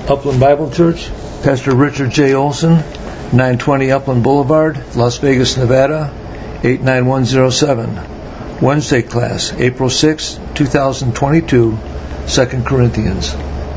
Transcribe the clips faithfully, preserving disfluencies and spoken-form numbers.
Upland Bible Church, Pastor Richard J. Olson, nine twenty Upland Boulevard, Las Vegas, Nevada, eight nine one zero seven. Wednesday class, April sixth, twenty twenty-two, Second Corinthians.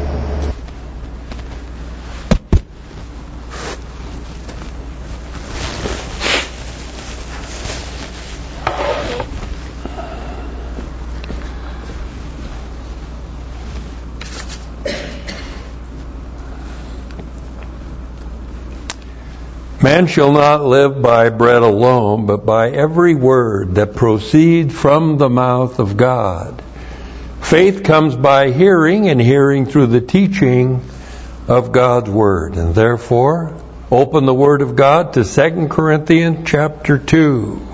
Man shall not live by bread alone, but by every word that proceeds from the mouth of God. Faith comes by hearing, and hearing through the teaching of God's Word. And therefore, open the Word of God to Second Corinthians chapter two.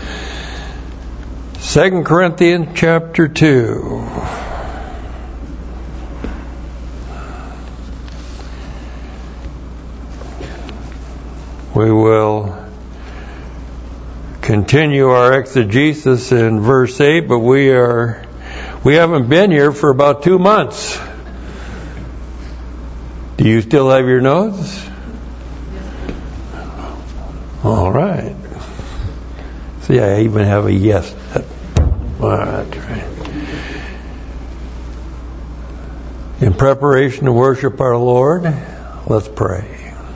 Second Corinthians chapter two. We will continue our exegesis in verse eight, but we are we haven't been here for about two months. Do you still have your notes? All right. See, I even have a yes. All right. In preparation to worship our Lord, let's pray.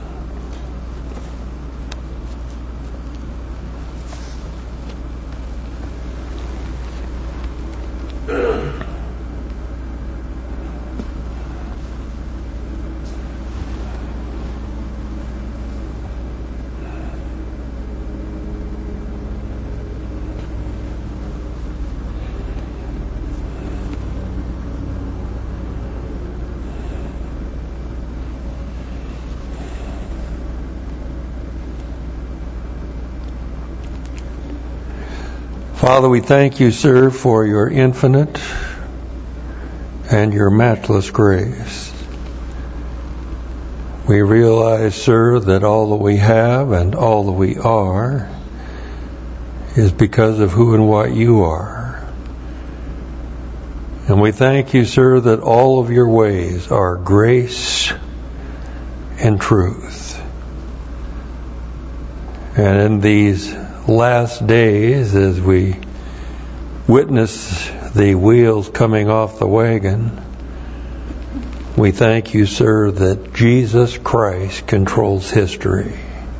Father, we thank you, sir, for your infinite and your matchless grace. We realize, sir, that all that we have and all that we are is because of who and what you are. And we thank you, sir, that all of your ways are grace and truth. And in these last days, as we witness the wheels coming off the wagon, we thank you, sir, that Jesus Christ controls history.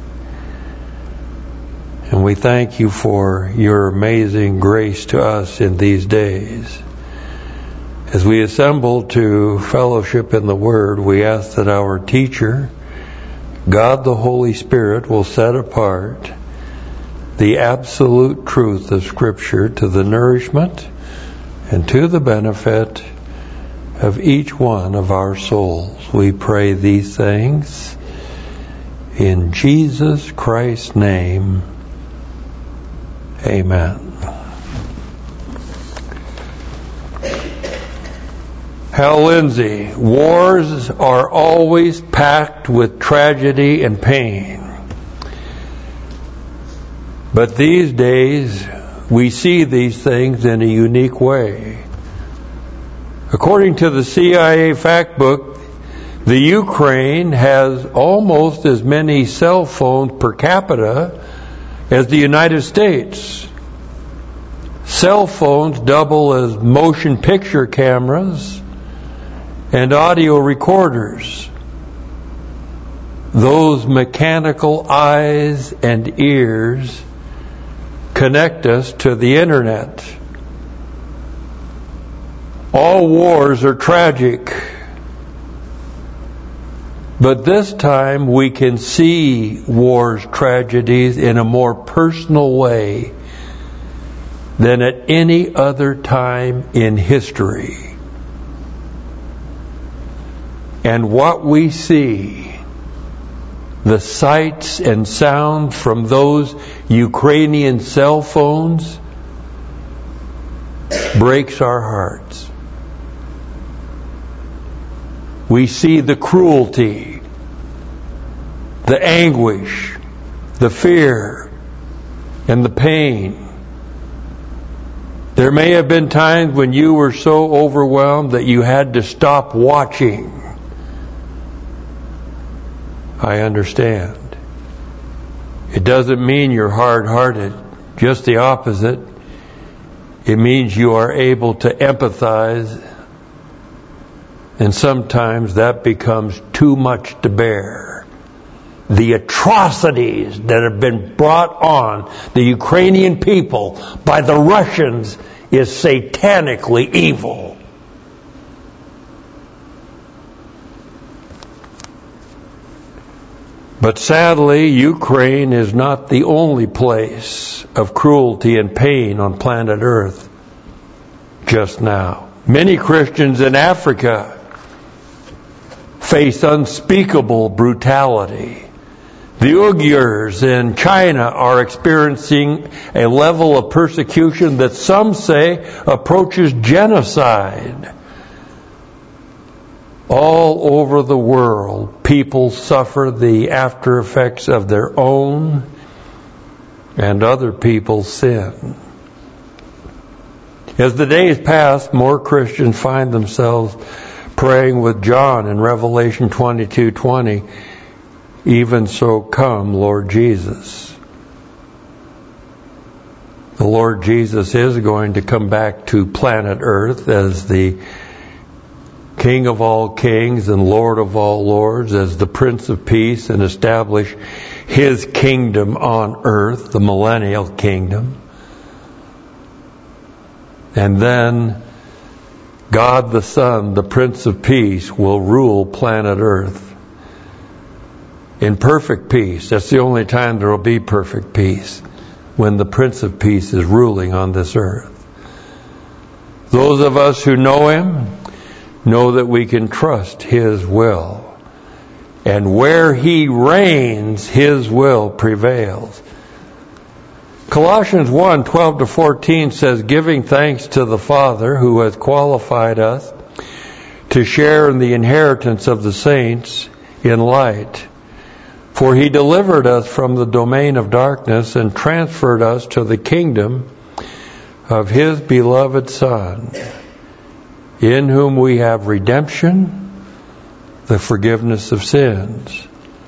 And we thank you for your amazing grace to us in these days. As we assemble to fellowship in the Word, we ask that our teacher, God the Holy Spirit, will set apart the absolute truth of Scripture to the nourishment and to the benefit of each one of our souls. We pray these things in Jesus Christ's name. Amen. Hal Lindsey, wars are always packed with tragedy and pain. But these days, we see these things in a unique way. According to the C I A fact book, the Ukraine has almost as many cell phones per capita as the United States. Cell phones double as motion picture cameras and audio recorders. Those mechanical eyes and ears connect us to the internet. All wars are tragic, but this time we can see war's tragedies in a more personal way than at any other time in history. And what we see, the sights and sounds from those Ukrainian cell phones, breaks our hearts. We see the cruelty, the anguish, the fear, and the pain. There may have been times when you were so overwhelmed that you had to stop watching I understand. It doesn't mean you're hard-hearted, just the opposite. It means you are able to empathize, and sometimes that becomes too much to bear. The atrocities that have been brought on the Ukrainian people by the Russians is satanically evil. But sadly, Ukraine is not the only place of cruelty and pain on planet Earth just now. Many Christians in Africa face unspeakable brutality. The Uyghurs in China are experiencing a level of persecution that some say approaches genocide. All over the world, people suffer the after effects of their own and other people's sin. As the days pass, more Christians find themselves praying with John in Revelation twenty-two twenty, "Even so come, Lord Jesus." The Lord Jesus is going to come back to planet Earth as the King of all kings and Lord of all lords, as the Prince of Peace, and establish His kingdom on earth, the millennial kingdom. And then God the Son, the Prince of Peace, will rule planet Earth in perfect peace. That's the only time there will be perfect peace, when the Prince of Peace is ruling on this earth. Those of us who know Him know that we can trust His will. And where He reigns, His will prevails. Colossians one twelve to fourteen says, "Giving thanks to the Father who has qualified us to share in the inheritance of the saints in light. For He delivered us from the domain of darkness and transferred us to the kingdom of His beloved Son, in whom we have redemption, the forgiveness of sins."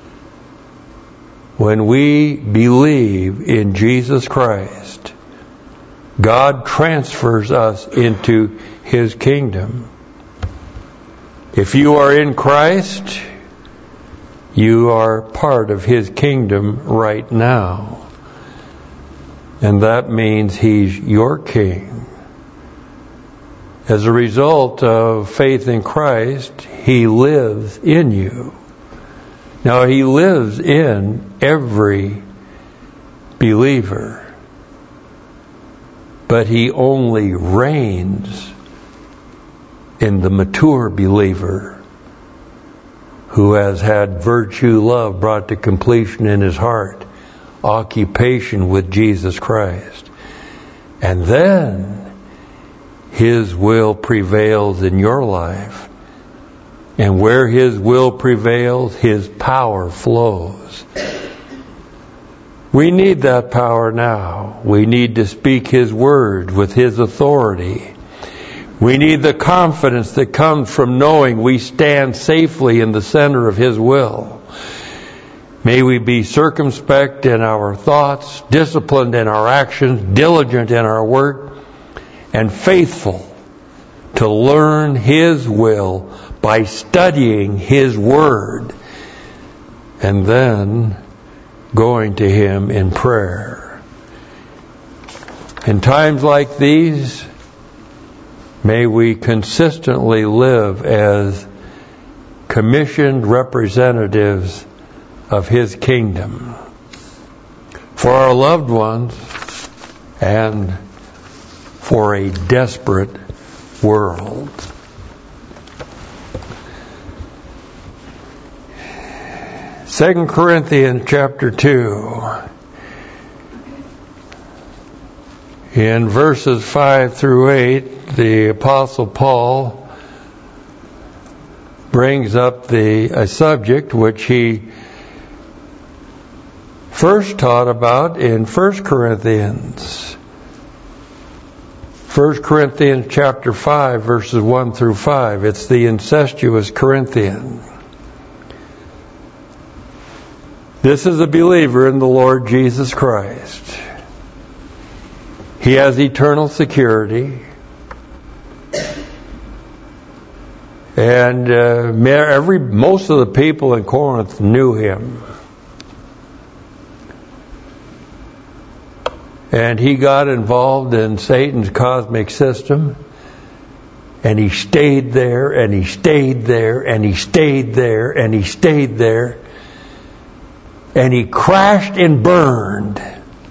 When we believe in Jesus Christ, God transfers us into His kingdom. If you are in Christ, you are part of His kingdom right now. And that means He's your King. As a result of faith in Christ, He lives in you. Now, He lives in every believer, but He only reigns in the mature believer who has had virtue, love brought to completion in his heart, occupation with Jesus Christ. And then His will prevails in your life. And where His will prevails, His power flows. We need that power now. We need to speak His word with His authority. We need the confidence that comes from knowing we stand safely in the center of His will. May we be circumspect in our thoughts, disciplined in our actions, diligent in our work, and faithful to learn His will by studying His Word, and then going to Him in prayer. In times like these, may we consistently live as commissioned representatives of His kingdom for our loved ones and for a desperate world. Second Corinthians chapter two, in verses five through eight, the Apostle Paul brings up the a subject which he first taught about in First Corinthians. First Corinthians chapter five, verses one through five. It's the incestuous Corinthian. This is a believer in the Lord Jesus Christ. He has eternal security. And uh, every most of the people in Corinth knew him. And he got involved in Satan's cosmic system. And he stayed there, and he stayed there, and he stayed there, and he stayed there. And he crashed and burned.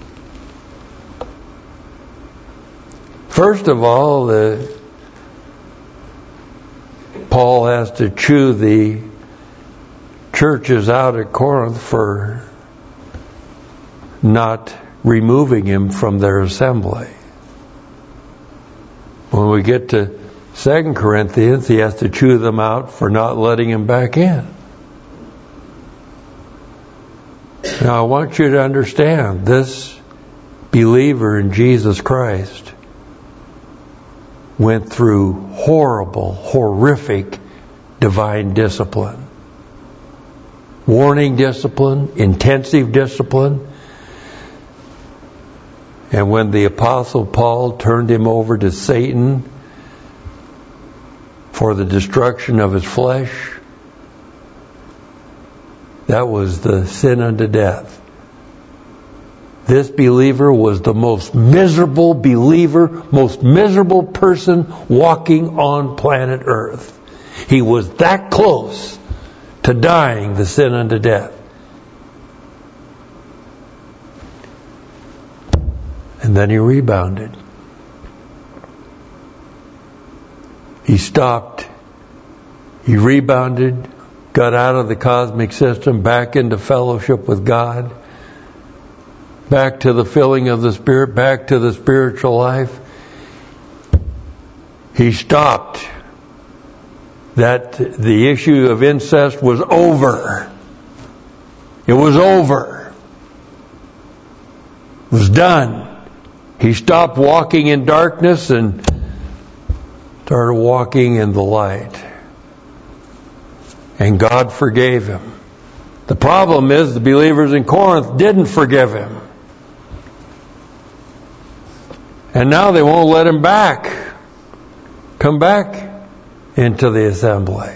First of all, the Paul has to chew the churches out at Corinth for not removing him from their assembly. When we get to Second Corinthians, he has to chew them out for not letting him back in. Now I want you to understand, this believer in Jesus Christ went through horrible, horrific divine discipline. Warning discipline, intensive discipline. And when the Apostle Paul turned him over to Satan for the destruction of his flesh, that was the sin unto death. This believer was the most miserable believer, most miserable person walking on planet Earth. He was that close to dying the sin unto death. And then he rebounded. He stopped. He rebounded, got out of the cosmic system, back into fellowship with God, back to the filling of the Spirit, back to the spiritual life. He stopped. That the issue of incest was over. It was over. It was done. He stopped walking in darkness and started walking in the light. And God forgave him. The problem is the believers in Corinth didn't forgive him. And now they won't let him back. Come back into the assembly.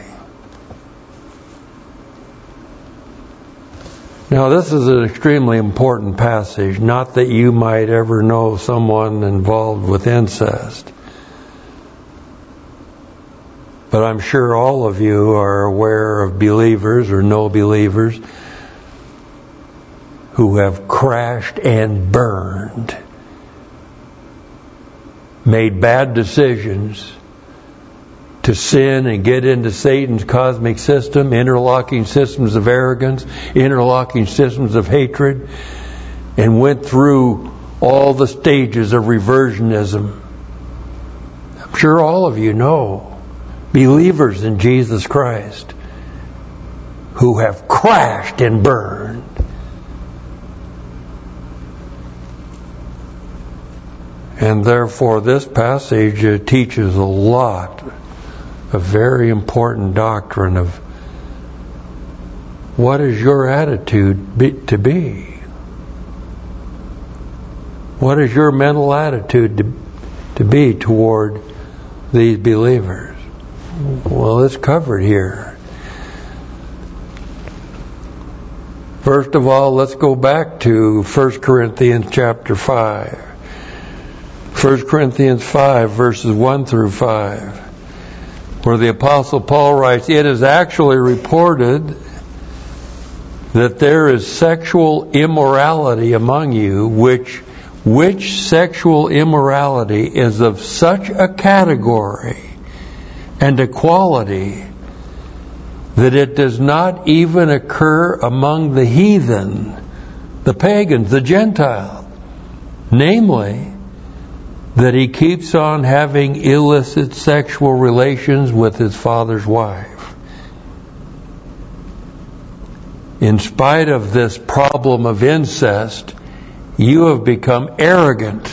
Now this is an extremely important passage. Not that you might ever know someone involved with incest. But I'm sure all of you are aware of believers or no believers who have crashed and burned, made bad decisions to sin and get into Satan's cosmic system, interlocking systems of arrogance, interlocking systems of hatred, and went through all the stages of reversionism. I'm sure all of you know believers in Jesus Christ who have crashed and burned. And therefore this passage uh, teaches a lot of very important doctrine of what is your attitude be, to be. What is your mental attitude to, to be toward these believers? Well, it's covered here. First of all, let's go back to First Corinthians chapter five. First Corinthians five, verses one through five, where the Apostle Paul writes, "It is actually reported that there is sexual immorality among you, which which sexual immorality is of such a category and a quality that it does not even occur among the heathen, the pagans, the Gentiles. Namely, that he keeps on having illicit sexual relations with his father's wife. In spite of this problem of incest, you have become arrogant.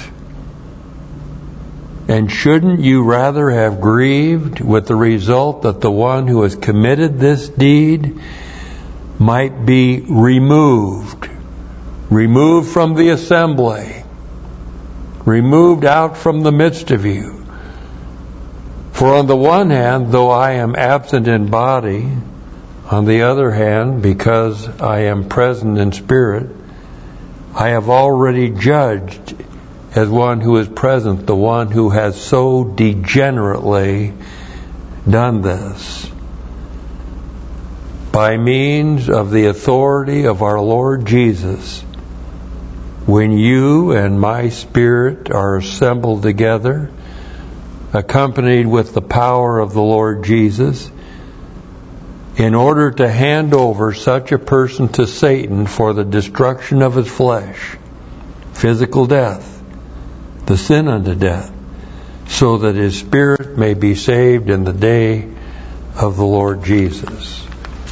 And shouldn't you rather have grieved with the result that the one who has committed this deed might be removed. Removed from the assembly. Removed out from the midst of you. For on the one hand, though I am absent in body, on the other hand, because I am present in spirit, I have already judged as one who is present, the one who has so degenerately done this. By means of the authority of our Lord Jesus, when you and my spirit are assembled together, accompanied with the power of the Lord Jesus, in order to hand over such a person to Satan for the destruction of his flesh, physical death, the sin unto death, so that his spirit may be saved in the day of the Lord Jesus.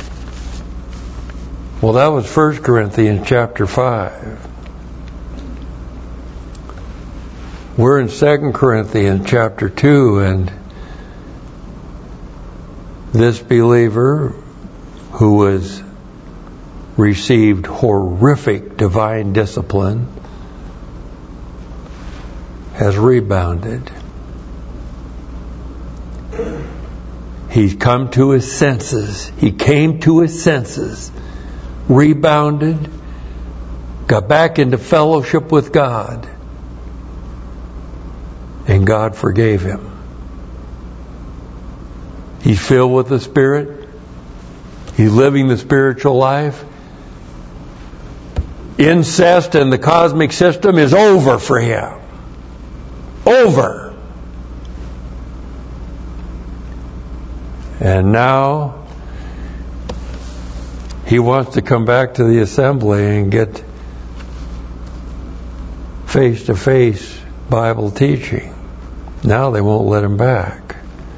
Well, that was First Corinthians chapter five. We're in Second Corinthians chapter two, and this believer who has received horrific divine discipline has rebounded. He's come to his senses. He came to his senses, rebounded, got back into fellowship with God, and God forgave him. He's filled with the Spirit. He's living the spiritual life. Incest and the cosmic system is over for him. Over. And now he wants to come back to the assembly and get face-to-face Bible teaching. Now they won't let him back.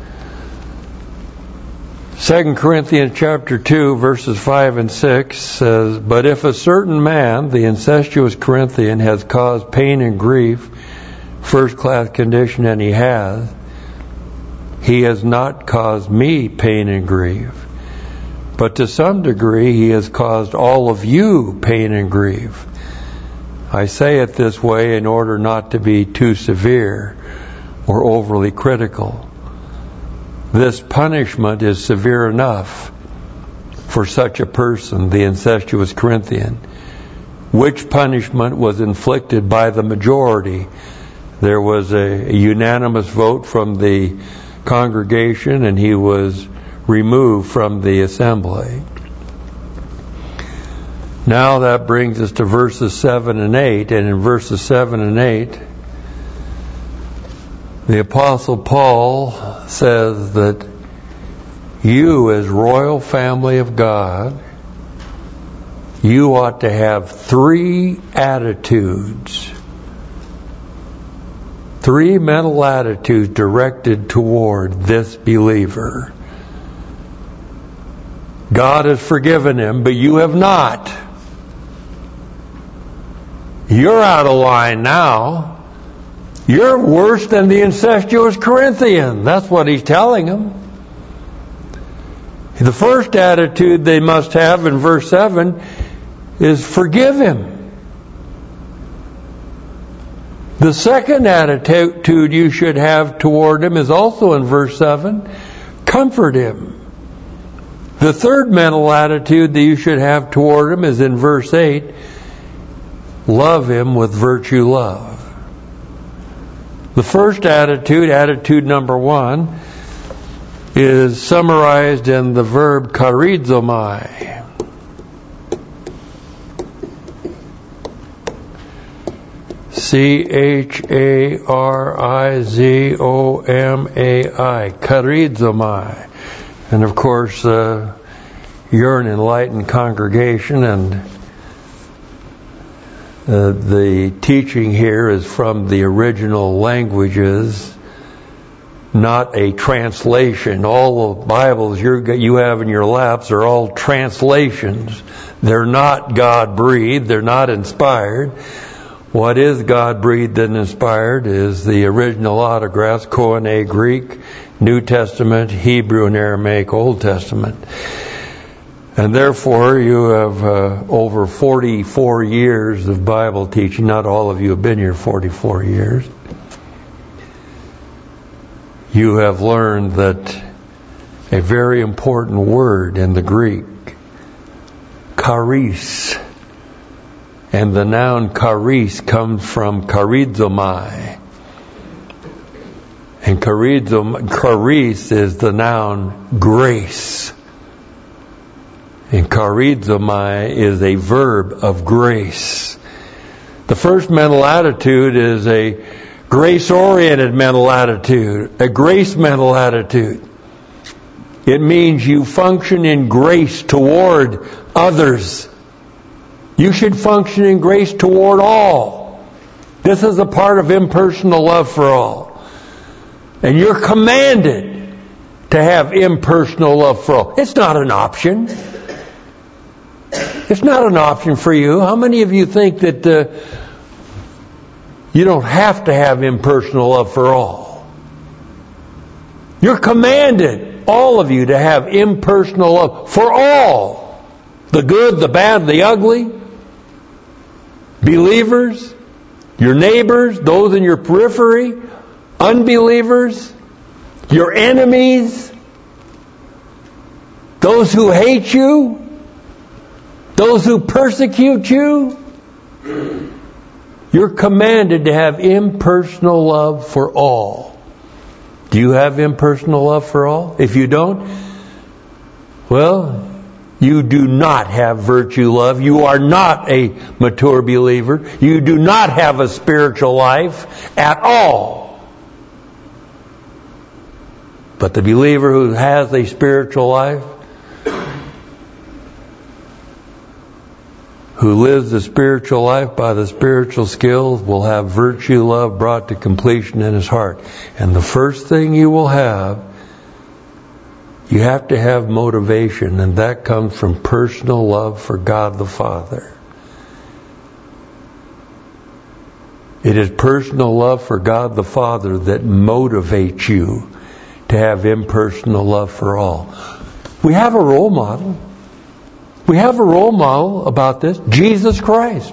Second Corinthians chapter two, verses five and six says, "But if a certain man, the incestuous Corinthian, has caused pain and grief, first-class condition, and he has, he has not caused me pain and grief. But to some degree he has caused all of you pain and grief. I say it this way in order not to be too severe or overly critical. This punishment is severe enough for such a person, the incestuous Corinthian, which punishment was inflicted by the majority." There was a, a unanimous vote from the congregation, and he was removed from the assembly. Now that brings us to verses seven and eight, and in verses seven and eight, the Apostle Paul says that you, as royal family of God, you ought to have three attitudes. Three mental attitudes directed toward this believer. God has forgiven him, but you have not. You're out of line now. You're worse than the incestuous Corinthian. That's what he's telling them. The first attitude they must have in verse seven is forgive him. The second attitude you should have toward him is also in verse seven. Comfort him. The third mental attitude that you should have toward him is in verse eight. Love him with virtue love. The first attitude, attitude number one, is summarized in the verb charizomai. C H A R I Z O M A I, charizomai. And of course, uh, you're an enlightened congregation, and uh, the teaching here is from the original languages, not a translation. All the Bibles you're, you have in your laps are all translations. They're not God-breathed. They're not inspired. What is God-breathed and inspired is the original autographs, Koine Greek, New Testament, Hebrew and Aramaic, Old Testament. And therefore, you have uh, over forty-four years of Bible teaching. Not all of you have been here forty-four years. You have learned that a very important word in the Greek, charis, and the noun charis comes from charizomai. And charizom, charis is the noun grace. And charizomai is a verb of grace. The first mental attitude is a grace-oriented mental attitude, a grace mental attitude. It means you function in grace toward others. You should function in grace toward all. This is a part of impersonal love for all. And you're commanded to have impersonal love for all. It's not an option. It's not an option for you. How many of you think that uh, you don't have to have impersonal love for all? You're commanded, all of you, to have impersonal love for all. The good, the bad, the ugly. Believers, your neighbors, those in your periphery, unbelievers, your enemies, those who hate you, those who persecute you. You're commanded to have impersonal love for all. Do you have impersonal love for all? If you don't, well, you do not have virtue love. You are not a mature believer. You do not have a spiritual life at all. But the believer who has a spiritual life, who lives the spiritual life by the spiritual skills, will have virtue love brought to completion in his heart. And the first thing you will have, you have to have motivation, and that comes from personal love for God the Father. It is personal love for God the Father that motivates you to have impersonal love for all. We have a role model. We have a role model about this, Jesus Christ.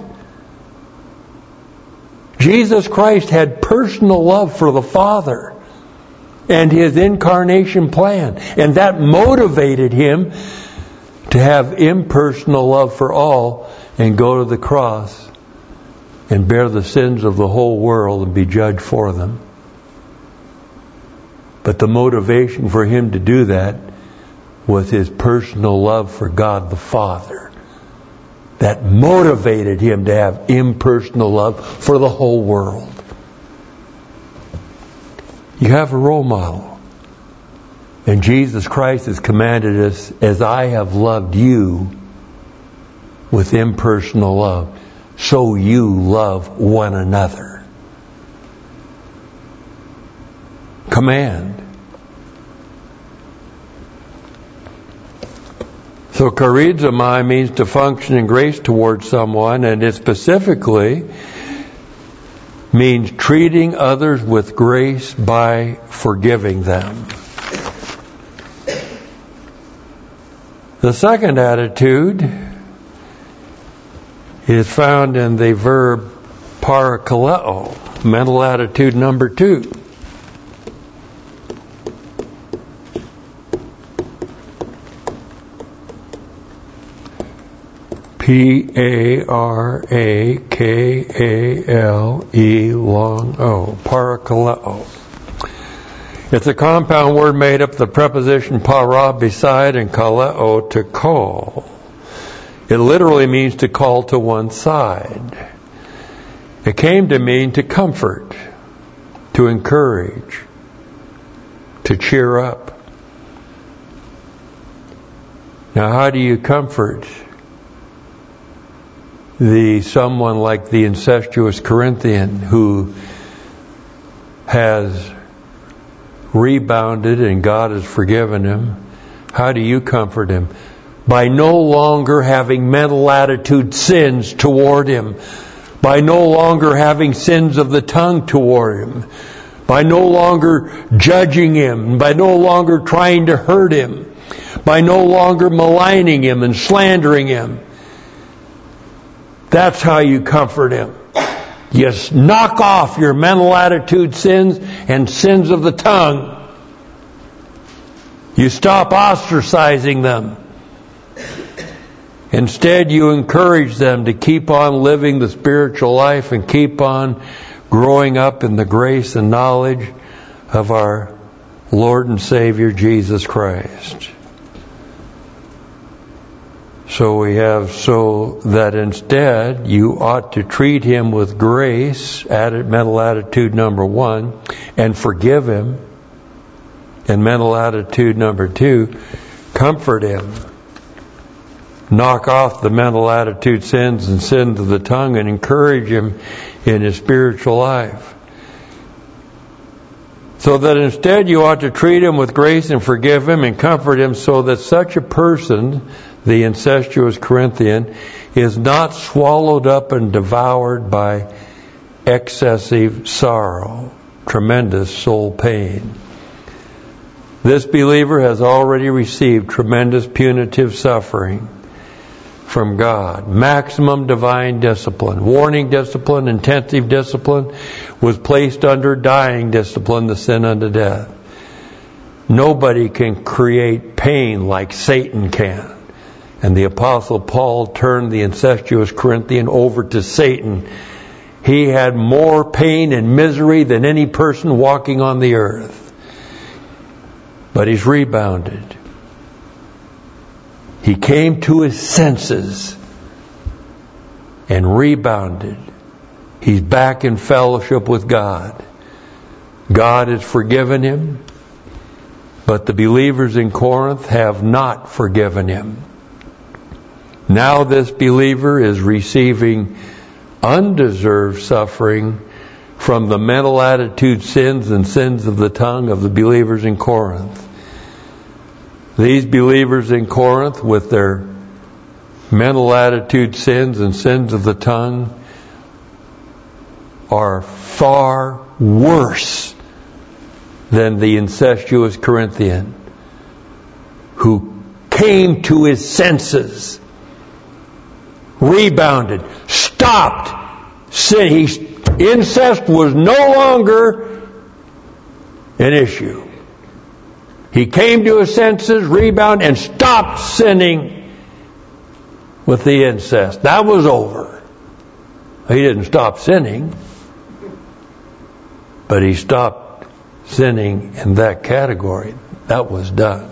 Jesus Christ had personal love for the Father and His incarnation plan. And that motivated Him to have impersonal love for all and go to the cross and bear the sins of the whole world and be judged for them. But the motivation for Him to do that was His personal love for God the Father. That motivated Him to have impersonal love for the whole world. You have a role model. And Jesus Christ has commanded us, as I have loved you with impersonal love, so you love one another. Command. So charizomai means to function in grace towards someone, and it specifically means treating others with grace by forgiving them. The second attitude is found in the verb parakaleo, mental attitude number two. P A R A K A L E long O, parakaleo. It's a compound word made up of the preposition para, beside, and kaleo, to call. It literally means to call to one side. It came to mean to comfort, to encourage, to cheer up. Now, how do you comfort the someone like the incestuous Corinthian who has rebounded and God has forgiven him? How do you comfort him? By no longer having mental attitude sins toward him. By no longer having sins of the tongue toward him. By no longer judging him. By no longer trying to hurt him. by no longer maligning him and slandering him. That's how you comfort him. You knock off your mental attitude sins and sins of the tongue. You stop ostracizing them. Instead, you encourage them to keep on living the spiritual life and keep on growing up in the grace and knowledge of our Lord and Savior Jesus Christ. So we have, so that instead you ought to treat him with grace, added mental attitude number one, and forgive him. And mental attitude number two, comfort him. Knock off the mental attitude sins and sins of the tongue and encourage him in his spiritual life. So that instead you ought to treat him with grace and forgive him and comfort him, so that such a person, the incestuous Corinthian, is not swallowed up and devoured by excessive sorrow, tremendous soul pain. This believer has already received tremendous punitive suffering from God. Maximum divine discipline, warning discipline, intensive discipline, was placed under dying discipline, the sin unto death. Nobody can create pain like Satan can. And the Apostle Paul turned the incestuous Corinthian over to Satan. He had more pain and misery than any person walking on the earth. But he's rebounded. He came to his senses and rebounded. He's back in fellowship with God. God has forgiven him, but the believers in Corinth have not forgiven him. Now this believer is receiving undeserved suffering from the mental attitude sins and sins of the tongue of the believers in Corinth. These believers in Corinth, with their mental attitude sins and sins of the tongue, are far worse than the incestuous Corinthian, who came to his senses, rebounded, stopped sin. He, incest was no longer an issue. He came to his senses, rebounded, and stopped sinning with the incest. That was over. He didn't stop sinning, but he stopped sinning in that category. That was done.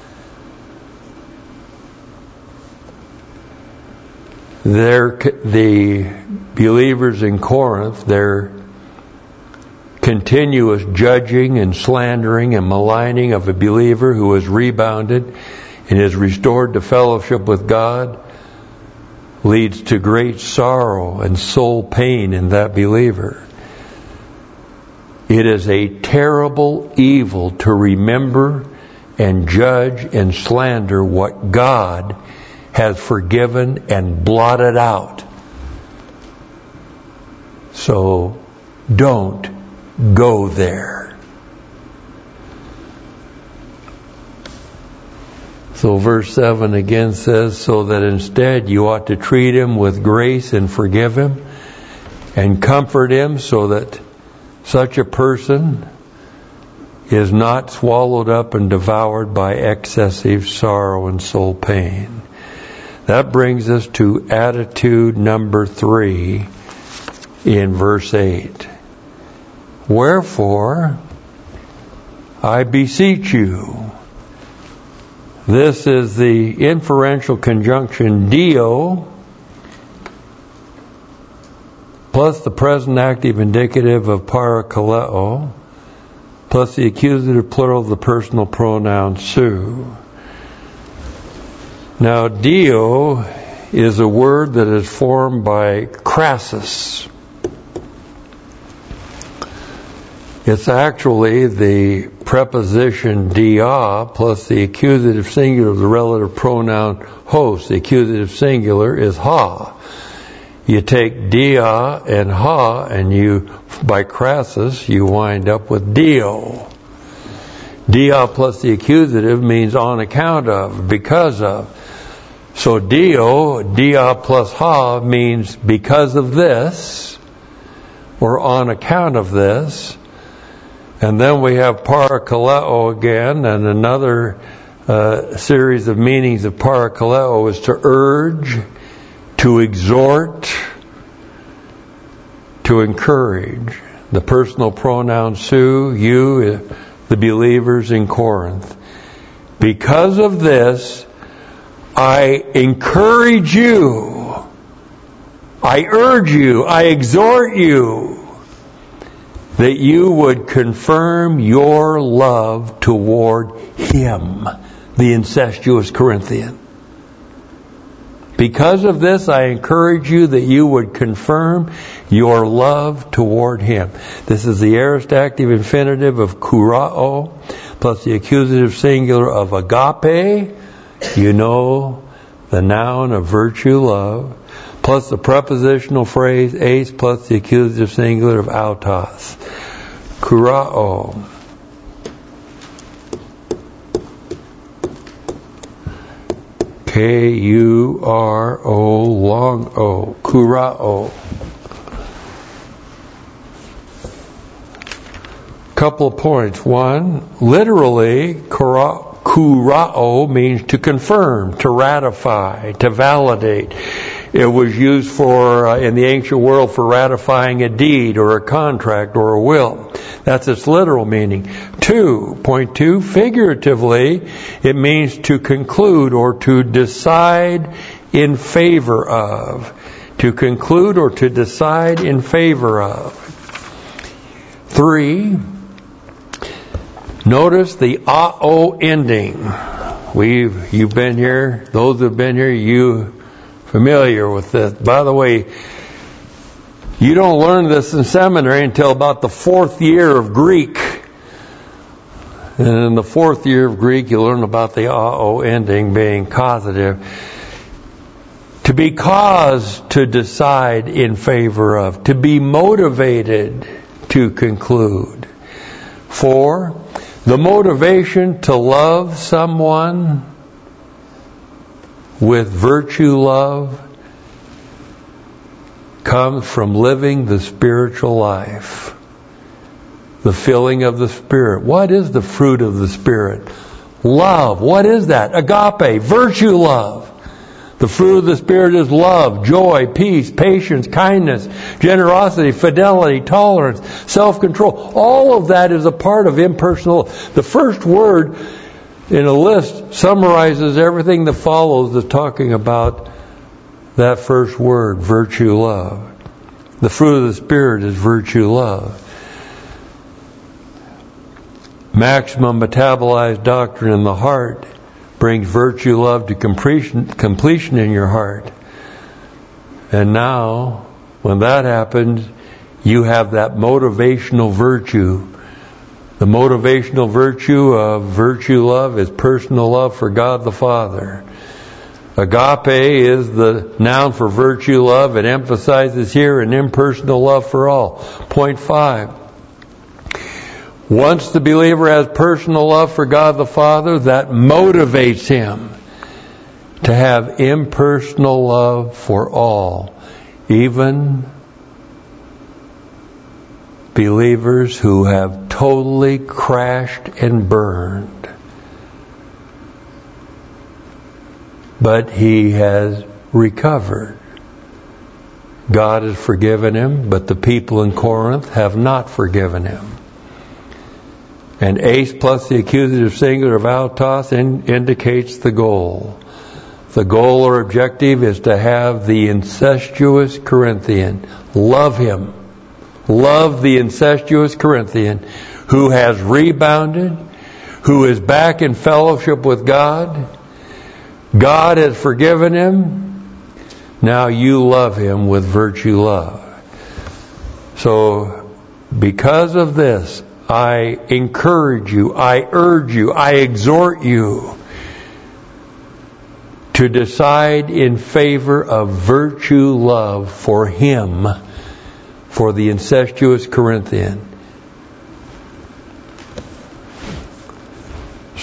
They're, the believers in Corinth, their continuous judging and slandering and maligning of a believer who has rebounded and is restored to fellowship with God leads to great sorrow and soul pain in that believer. It is a terrible evil to remember and judge and slander what God has forgiven and blotted out. So don't go there. So verse seven again says, so that instead you ought to treat him with grace and forgive him and comfort him, so that such a person is not swallowed up and devoured by excessive sorrow and soul pain. That brings us to attitude number three in verse eight. Wherefore, I beseech you. This is the inferential conjunction dio plus the present active indicative of parakaleo plus the accusative plural of the personal pronoun su. Now, dio is a word that is formed by Crassus. It's actually the preposition dia plus the accusative singular of the relative pronoun hos. The accusative singular is ha. You take dia and ha, and you, by Crassus, you wind up with dio. Dia plus the accusative means on account of, because of. So dio, dia plus ha, means because of this, or on account of this. And then we have parakaleo again, and another uh, series of meanings of parakaleo is to urge, to exhort, to encourage. The personal pronoun su, you, the believers in Corinth. Because of this, I encourage you, I urge you, I exhort you that you would confirm your love toward him, the incestuous Corinthian. Because of this, I encourage you that you would confirm your love toward him. This is the aorist active infinitive of kurao plus the accusative singular of agape. You know, the noun of virtue, love, plus the prepositional phrase ace plus the accusative singular of autos. Kurao. K U R O long O. Kurao. Couple of points. One, literally, kurao. Kurao means to confirm, to ratify, to validate. It was used for uh, in the ancient world for ratifying a deed or a contract or a will. That's its literal meaning. Two, point two, figuratively, it means to conclude or to decide in favor of. To conclude or to decide in favor of. Three, notice the A-O ending. We've, you've been here, those who've been here, you familiar with this. By the way, you don't learn this in seminary until about the fourth year of Greek. And in the fourth year of Greek, you learn about the A-O ending being causative. To be caused to decide in favor of. To be motivated to conclude. Four, the motivation to love someone with virtue love comes from living the spiritual life. The filling of the Spirit. What is the fruit of the Spirit? Love. What is that? Agape. Virtue love. The fruit of the Spirit is love, joy, peace, patience, kindness, generosity, fidelity, tolerance, self-control. All of that is a part of impersonal. The first word in a list summarizes everything that follows the talking about that first word, virtue love. The fruit of the Spirit is virtue love. Maximum metabolized doctrine in the heart brings virtue love to completion, completion in your heart. And now, when that happens, you have that motivational virtue. The motivational virtue of virtue love is personal love for God the Father. Agape is the noun for virtue love. It emphasizes here an impersonal love for all. Point five. Once the believer has personal love for God the Father, that motivates him to have impersonal love for all, even believers who have totally crashed and burned. But he has recovered. God has forgiven him, but the people in Corinth have not forgiven him. And ace plus the accusative singular of autos in, indicates the goal. The goal or objective is to have the incestuous Corinthian. Love him. Love the incestuous Corinthian who has rebounded, who is back in fellowship with God. God has forgiven him. Now you love him with virtue love. So, because of this, I encourage you, I urge you, I exhort you to decide in favor of virtue love for him, for the incestuous Corinthian.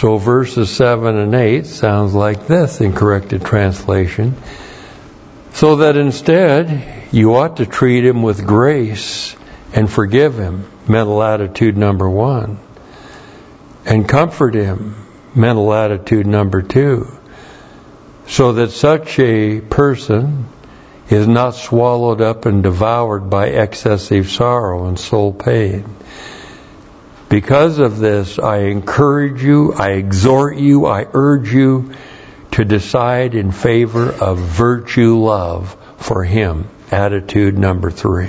So verses seven and eight sounds like this in corrected translation. So that instead, you ought to treat him with grace and forgive him, mental attitude number one. And comfort him, mental attitude number two. So that such a person is not swallowed up and devoured by excessive sorrow and soul pain. Because of this, I encourage you, I exhort you, I urge you to decide in favor of virtue love for him. Attitude number three.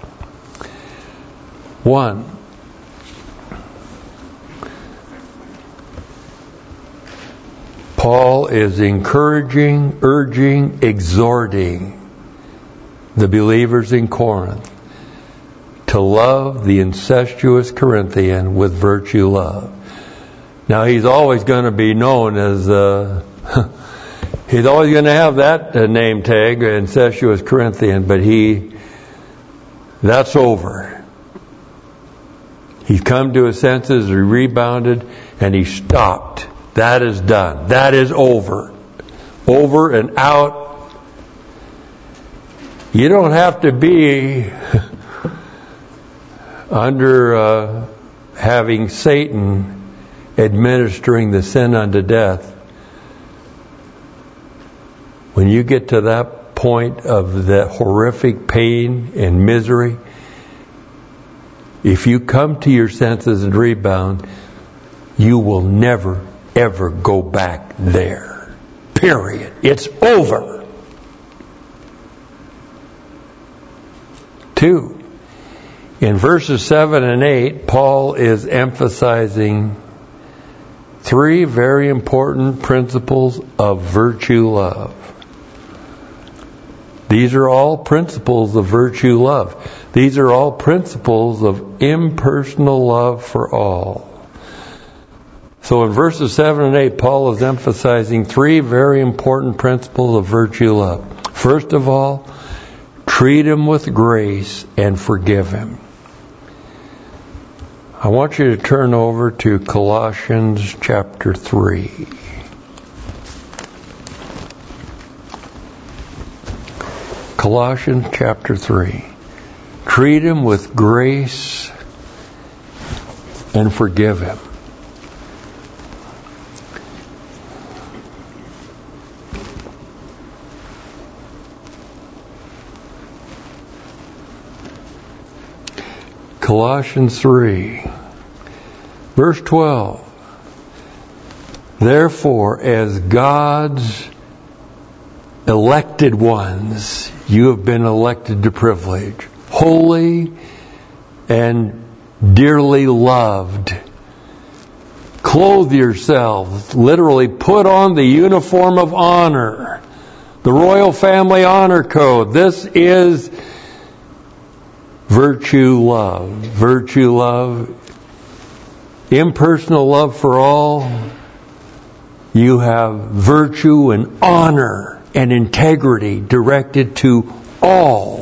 One, Paul is encouraging, urging, exhorting the believers in Corinth to love the incestuous Corinthian with virtue love. Now he's always going to be known as, uh, he's always going to have that uh, name tag, incestuous Corinthian, but he, that's over. He's come to his senses, he rebounded, and he stopped. That is done. That is over. Over and out. You don't have to be under uh, having Satan administering the sin unto death. When you get to that point of that horrific pain and misery, if you come to your senses and rebound, you will never, ever go back there. Period. It's over. Two. In verses seven and eight, Paul is emphasizing three very important principles of virtue love. These are all principles of virtue love. These are all principles of impersonal love for all. So in verses seven and eight, Paul is emphasizing three very important principles of virtue love. First of all, treat him with grace and forgive him. I want you to turn over to Colossians chapter three. Colossians chapter three. Treat him with grace and forgive him. Colossians three, verse twelve. Therefore, as God's elected ones, you have been elected to privilege, holy and dearly loved. Clothe yourselves, literally put on the uniform of honor, the royal family honor code. This is virtue love. Virtue love, impersonal love for all. You have virtue and honor and integrity directed to all.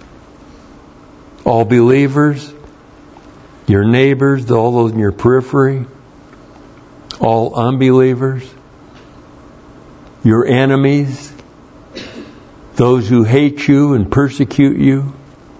All believers, your neighbors, all those in your periphery, all unbelievers, your enemies, those who hate you and persecute you.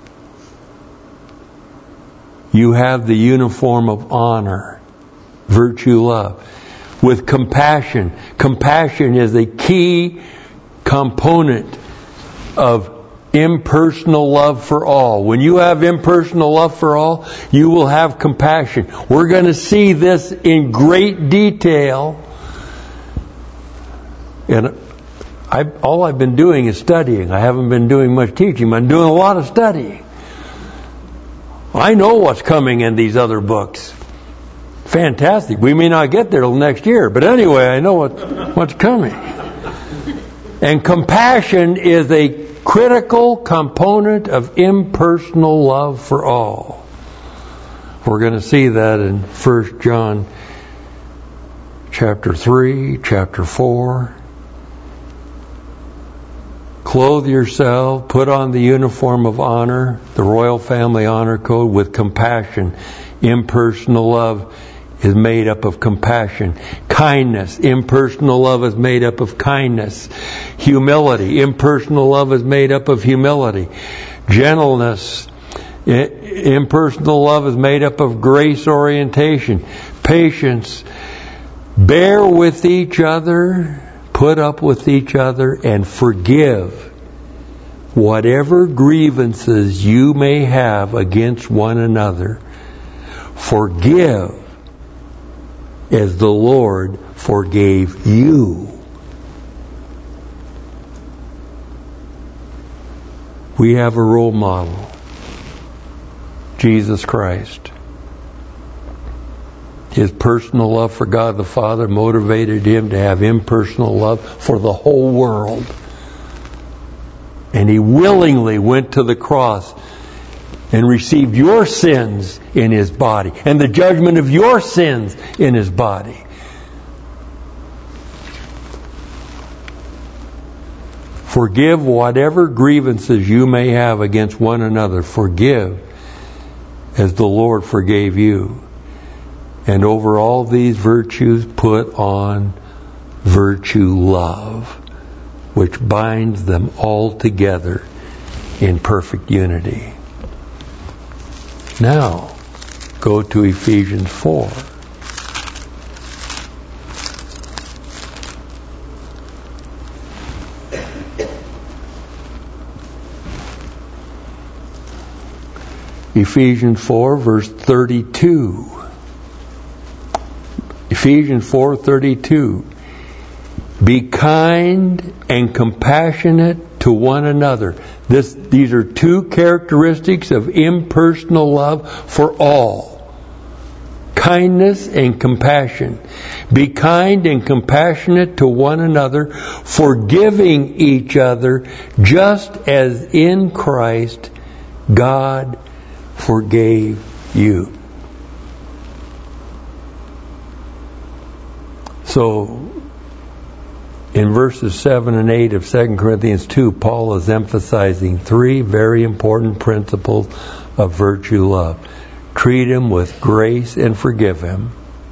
You have the uniform of honor, virtue love, with compassion. Compassion is a key component of impersonal love for all. When you have impersonal love for all, you will have compassion. We're going to see this in great detail. And I, all I've been doing is studying. I haven't been doing much teaching. I'm doing a lot of studying. I know what's coming in these other books. Fantastic. We may not get there till next year, but anyway, I know what, what's coming. And compassion is a critical component of impersonal love for all. We're going to see that in First John chapter three, chapter four. Clothe yourself, put on the uniform of honor, the royal family honor code, with compassion. Impersonal love is made up of compassion. Kindness. Impersonal love is made up of kindness. Humility. Impersonal love is made up of humility. Gentleness. Impersonal love is made up of grace orientation. Patience. Bear with each other. Put up with each other and forgive whatever grievances you may have against one another. Forgive as the Lord forgave you. We have a role model, Jesus Christ. His personal love for God the Father motivated him to have impersonal love for the whole world. And he willingly went to the cross and received your sins in his body and the judgment of your sins in his body. Forgive whatever grievances you may have against one another. Forgive as the Lord forgave you. And over all these virtues, put on virtue love, which binds them all together in perfect unity. Now, go to Ephesians four. Ephesians four, verse thirty-two. Ephesians four thirty-two. Be kind and compassionate to one another. This, these are two characteristics of impersonal love for all. Kindness and compassion. Be kind and compassionate to one another, forgiving each other, just as in Christ God forgave you. So, in verses seven and eight of Second Corinthians two, Paul is emphasizing three very important principles of virtue love. Treat him with grace and forgive him.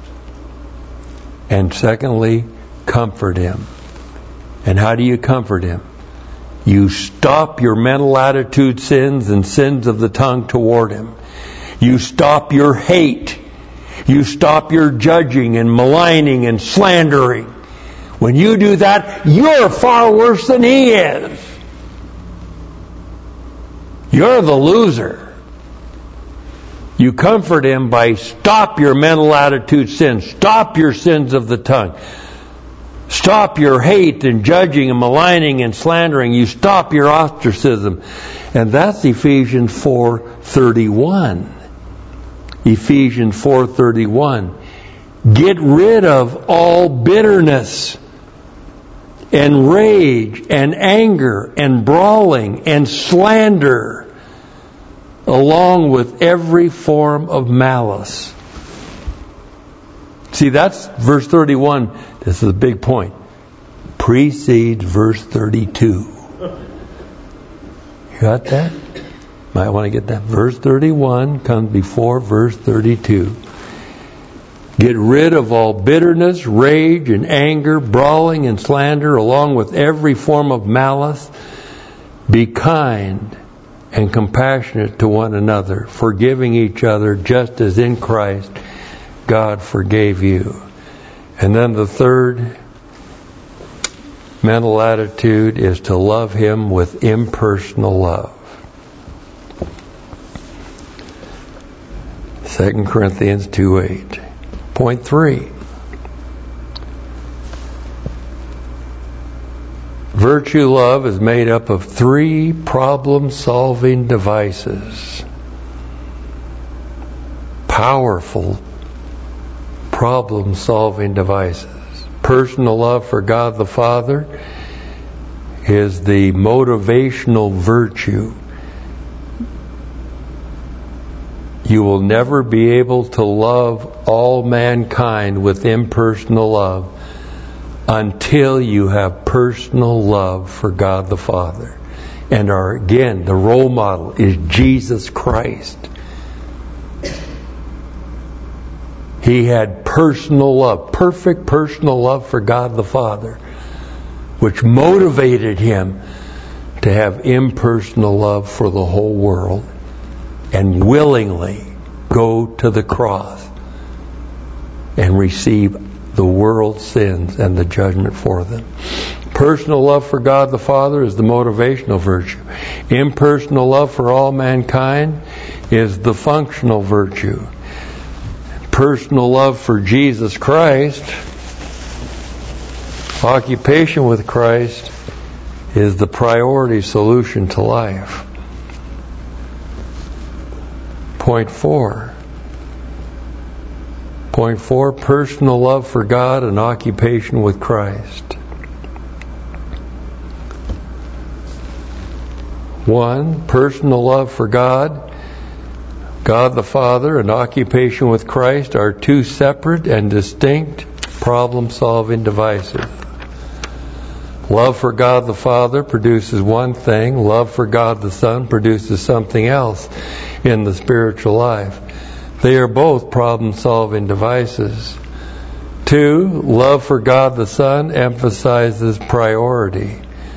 And secondly, comfort him. And how do you comfort him? You stop your mental attitude sins and sins of the tongue toward him. You stop your hate. You stop your judging and maligning and slandering. When you do that, you're far worse than he is. You're the loser. You comfort him by stop your mental attitude sins. Stop your sins of the tongue. Stop your hate and judging and maligning and slandering. You stop your ostracism. And that's Ephesians four thirty-one. Ephesians four thirty-one. Get rid of all bitterness and rage and anger and brawling and slander, along with every form of malice. See, that's verse thirty-one. This is a big point. Precedes verse thirty-two. You got that? Might want to get that. Verse thirty-one comes before verse thirty-two. Get rid of all bitterness, rage, and anger, brawling and slander, along with every form of malice. Be kind and compassionate to one another, forgiving each other, just as in Christ God forgave you. And then the third mental attitude is to love him with impersonal love. Second Corinthians two eight. Point three. Virtue love is made up of three problem-solving devices. Powerful problem-solving devices. Personal love for God the Father is the motivational virtue. You will never be able to love all mankind with impersonal love until you have personal love for God the Father. And our, again, the role model is Jesus Christ. He had personal love, perfect personal love for God the Father, which motivated him to have impersonal love for the whole world and willingly go to the cross and receive the world's sins and the judgment for them. Personal love for God the Father is the motivational virtue. Impersonal love for all mankind is the functional virtue. Personal love for Jesus Christ, occupation with Christ, is the priority solution to life. Point four. Point four, personal love for God and occupation with Christ. One, personal love for God, God the Father, and occupation with Christ are two separate and distinct problem-solving devices. Love for God the Father produces one thing. Love for God the Son produces something else in the spiritual life. They are both problem-solving devices. Two, love for God the Son emphasizes priority.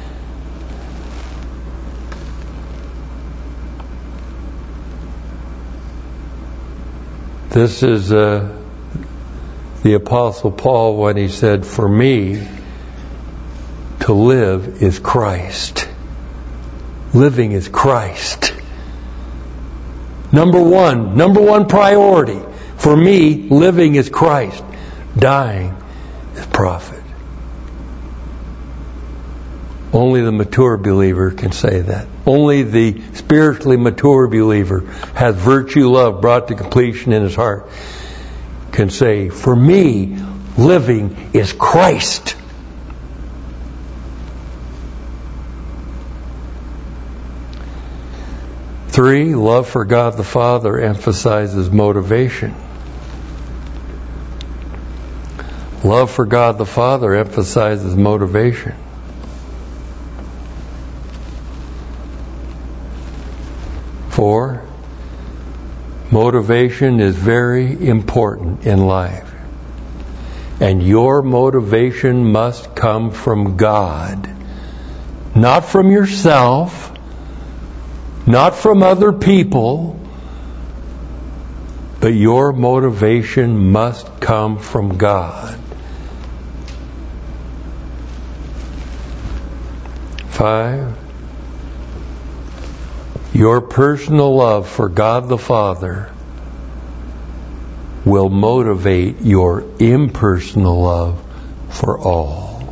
This is uh, the Apostle Paul when he said, "For me, to live is Christ." Living is Christ. Number one, number one priority. For me, living is Christ. Dying is profit. Only the mature believer can say that. Only the spiritually mature believer has virtue love brought to completion in his heart can say, for me, living is Christ. Three, love for God the Father emphasizes motivation. Love for God the Father emphasizes motivation. Four, motivation is very important in life. And your motivation must come from God. Not from yourself, not from other people, but your motivation must come from God. Five, your personal love for God the Father will motivate your impersonal love for all.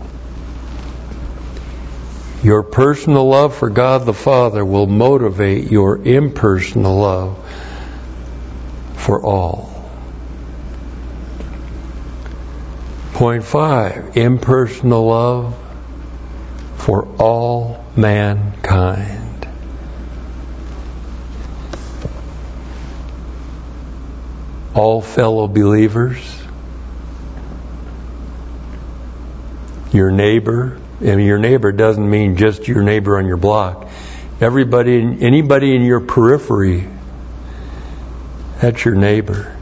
Your personal love for God the Father will motivate your impersonal love for all. Point five, impersonal love for all mankind. All fellow believers, your neighbor. And your neighbor doesn't mean just your neighbor on your block. Everybody, anybody in your periphery, that's your neighbor.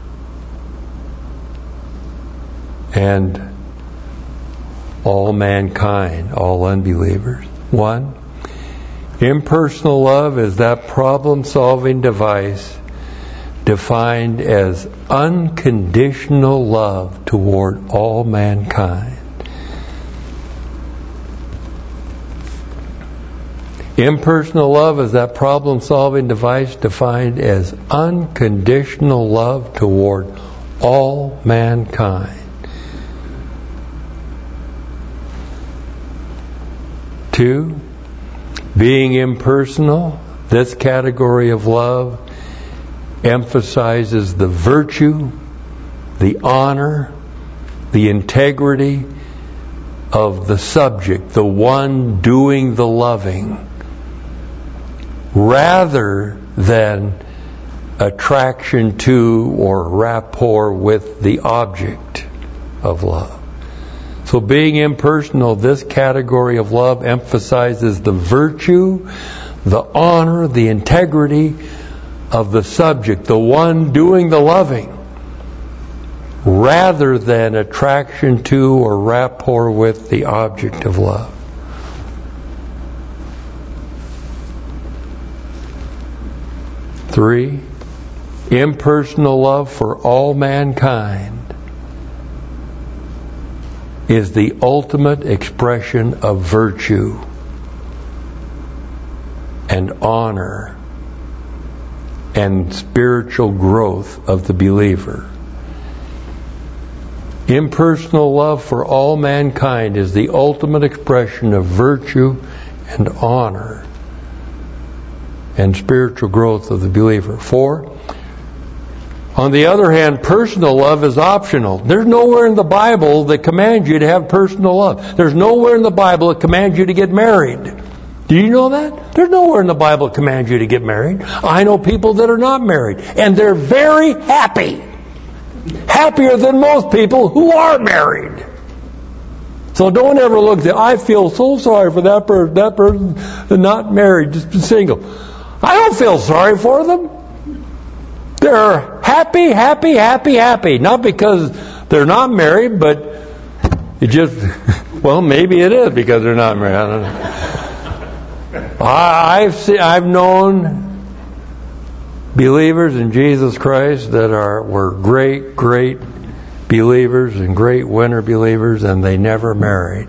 And all mankind, all unbelievers. One, impersonal love is that problem-solving device defined as unconditional love toward all mankind. Impersonal love is that problem-solving device defined as unconditional love toward all mankind. Two, being impersonal, this category of love emphasizes the virtue, the honor, the integrity of the subject, the one doing the loving, rather than attraction to or rapport with the object of love. So being impersonal, this category of love emphasizes the virtue, the honor, the integrity of the subject, the one doing the loving, rather than attraction to or rapport with the object of love. Three, impersonal love for all mankind is the ultimate expression of virtue and honor and spiritual growth of the believer. Impersonal love for all mankind is the ultimate expression of virtue and honor and spiritual growth of the believer. Four, on the other hand, personal love is optional. There's nowhere in the Bible that commands you to have personal love. There's nowhere in the Bible that commands you to get married. Do you know that? There's nowhere in the Bible that commands you to get married. I know people that are not married, and they're very happy. Happier than most people who are married. So don't ever look at, I feel so sorry for that person, that person not married, just single. I don't feel sorry for them. They're happy, happy, happy, happy. Not because they're not married, but it just, well, maybe it is because they're not married. I don't know. I, I've seen, I've known believers in Jesus Christ that are were great, great believers and great winter believers, and they never married.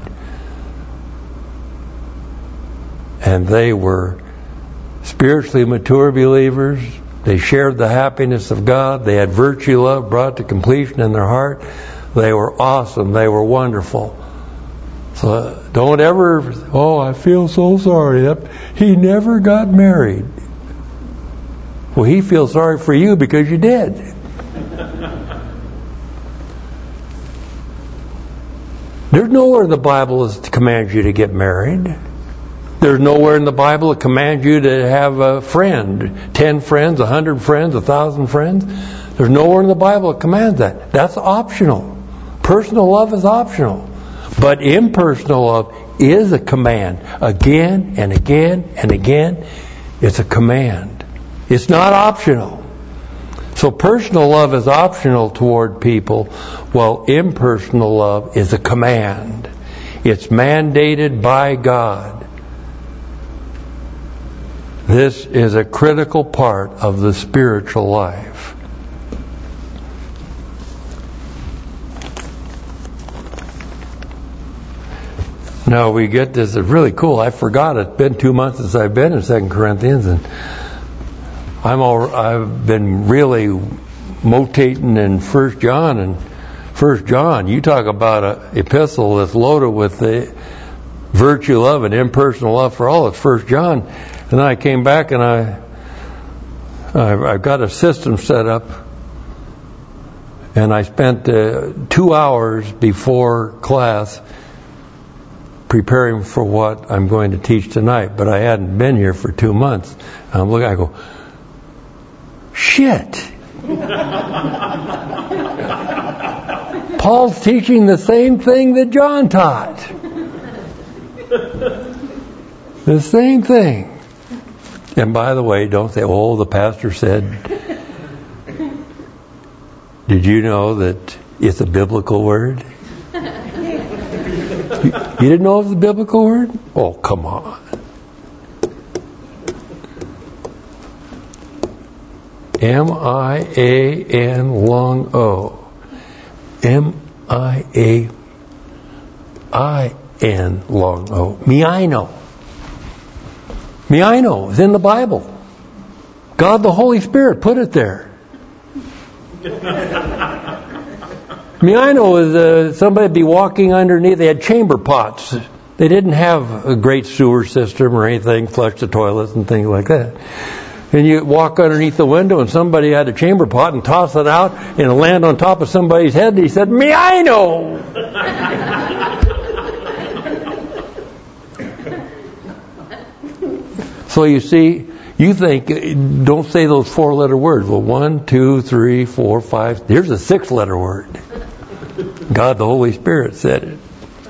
And they were spiritually mature believers. They shared the happiness of God. They had virtue love brought to completion in their heart. They were awesome. They were wonderful. So don't ever, oh, I feel so sorry. He never got married. Well, he feels sorry for you because you did. There's nowhere in the Bible that commands you to get married. There's nowhere in the Bible that commands you to have a friend, ten friends, a hundred friends, a thousand friends. There's nowhere in the Bible that commands that. That's optional. Personal love is optional. But impersonal love is a command. Again and again and again, it's a command. It's not optional. So personal love is optional toward people, while impersonal love is a command. It's mandated by God. This is a critical part of the spiritual life. Now we get this, it's really cool. I forgot, it's been two months since I've been in Second Corinthians, and I'm all, I've been really motating in First John, and First John, you talk about an epistle that's loaded with the virtue love and impersonal love for all. It's First John. And then I came back and I, I've got a system set up, and I spent uh, two hours before class preparing for what I'm going to teach tonight. But I hadn't been here for two months. And I'm looking, I go, shit. Paul's teaching the same thing that John taught. The same thing. And by the way, don't say, oh, the pastor said. Did you know that it's a biblical word? You, you didn't know it was a biblical word? Oh, come on. M I A N long O. M I A I N long O. Meino. Meino is in the Bible. God the Holy Spirit put it there. Meino is uh, somebody be walking underneath. They had chamber pots. They didn't have a great sewer system or anything, flush the toilets and things like that. And you walk underneath the window, and somebody had a chamber pot and toss it out, and it land on top of somebody's head. And he said, "Meino." So you see, you think, don't say those four-letter words. Well, one, two, three, four, five. Here's a six-letter word. God the Holy Spirit said it.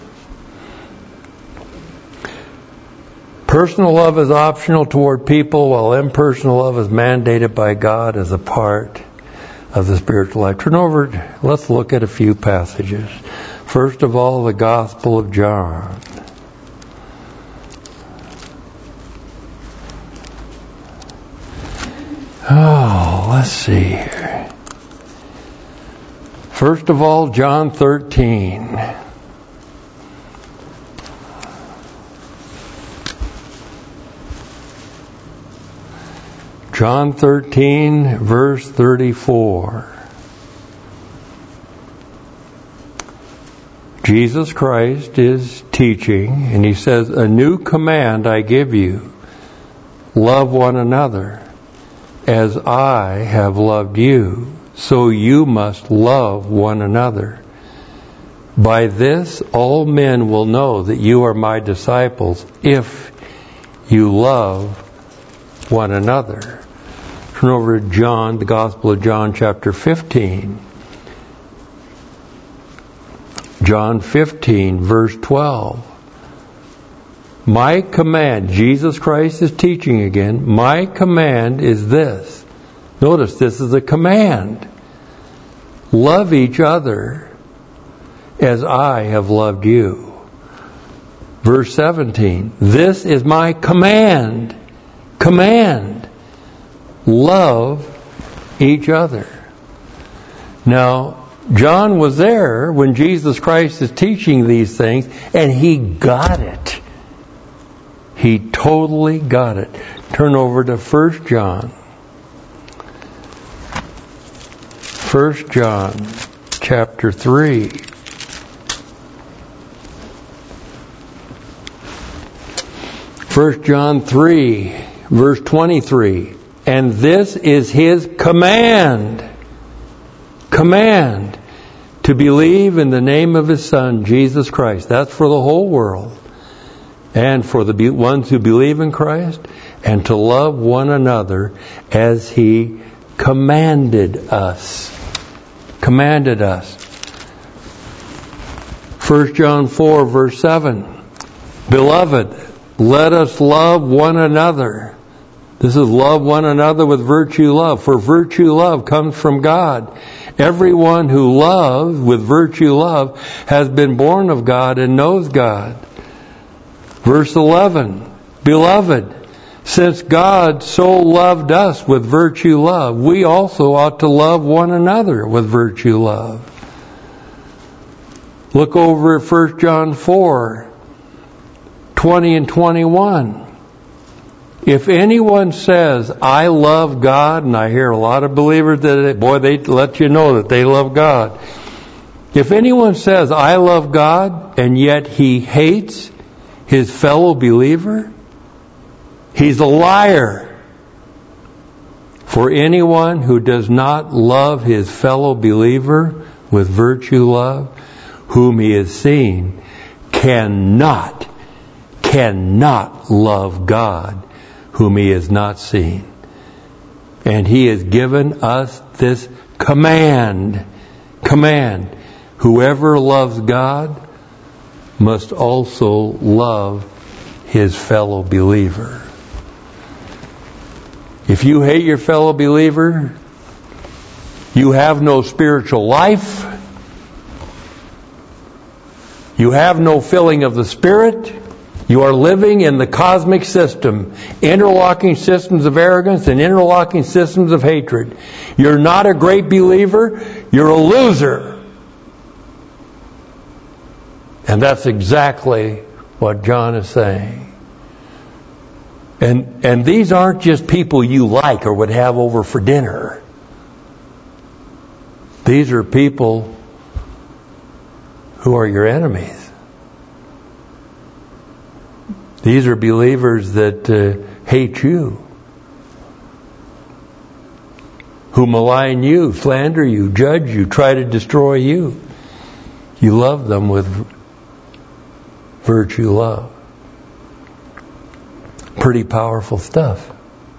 Personal love is optional toward people, while impersonal love is mandated by God as a part of the spiritual life. Turn over, let's look at a few passages. First of all, the Gospel of John. Oh, let's see here. First of all, John thirteen. John thirteen, verse thirty-four. Jesus Christ is teaching, and he says, "A new command I give you, love one another. As I have loved you, so you must love one another. By this all men will know that you are my disciples, if you love one another." Turn over to John, the Gospel of John, chapter fifteen. John fifteen, verse twelve. My command, Jesus Christ is teaching again, my command is this. Notice, this is a command. Love each other as I have loved you. Verse seventeen. This is my command. Command. Love each other. Now, John was there when Jesus Christ is teaching these things, and he got it. He totally got it. Turn over to First John. First John, chapter three. First John three, verse twenty-three. And this is his command. Command. To believe in the name of his Son, Jesus Christ. That's for the whole world. And for the ones who believe in Christ. And to love one another as he commanded us. Commanded us. First John four, verse seven. Beloved, let us love one another. This is love one another with virtue love. For virtue love comes from God. Everyone who loves with virtue love has been born of God and knows God. Verse eleven. Beloved, since God so loved us with virtue love, we also ought to love one another with virtue love. Look over at First John four, twenty and twenty-one. If anyone says, I love God, and I hear a lot of believers that, boy, they let you know that they love God. If anyone says, I love God, and yet he hates his fellow believer, he's a liar. For anyone who does not love his fellow believer with virtue love, whom he has seen, cannot, cannot love God, whom he has not seen. And he has given us this command. Command. Whoever loves God must also love his fellow believer. If you hate your fellow believer, you have no spiritual life. You have no filling of the Spirit. You are living in the cosmic system, interlocking systems of arrogance and interlocking systems of hatred. You're not a great believer, you're a loser. And that's exactly what John is saying. And and these aren't just people you like or would have over for dinner. These are people who are your enemies. These are believers that uh, hate you, who malign you, slander you, judge you, try to destroy you. You love them with virtue love. Pretty powerful stuff.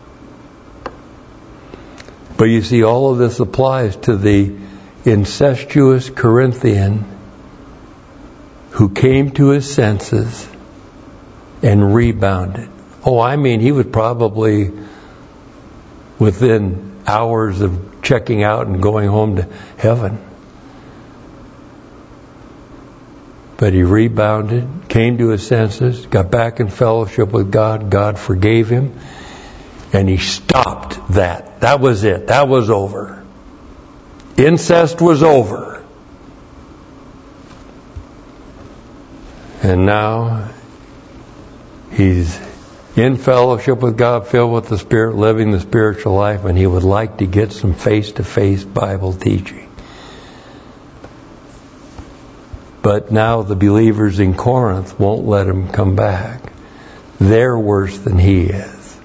But you see, all of this applies to the incestuous Corinthian who came to his senses and rebounded. Oh, I mean, he was probably within hours of checking out and going home to heaven. But he rebounded, came to his senses, got back in fellowship with God. God forgave him, and he stopped that. That was it. That was over. Incest was over. And now he's in fellowship with God, filled with the Spirit, living the spiritual life, and he would like to get some face-to-face Bible teaching. But now the believers in Corinth won't let him come back. They're worse than he is.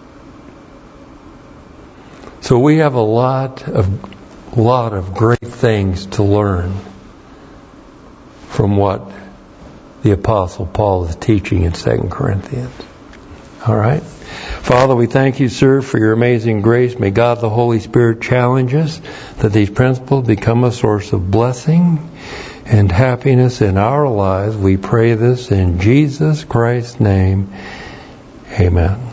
So we have a lot of lot of great things to learn from what the Apostle Paul is teaching in Second Corinthians. All right? Father, we thank you, sir, for your amazing grace. May God the Holy Spirit challenge us that these principles become a source of blessing and happiness in our lives. We pray this in Jesus Christ's name. Amen.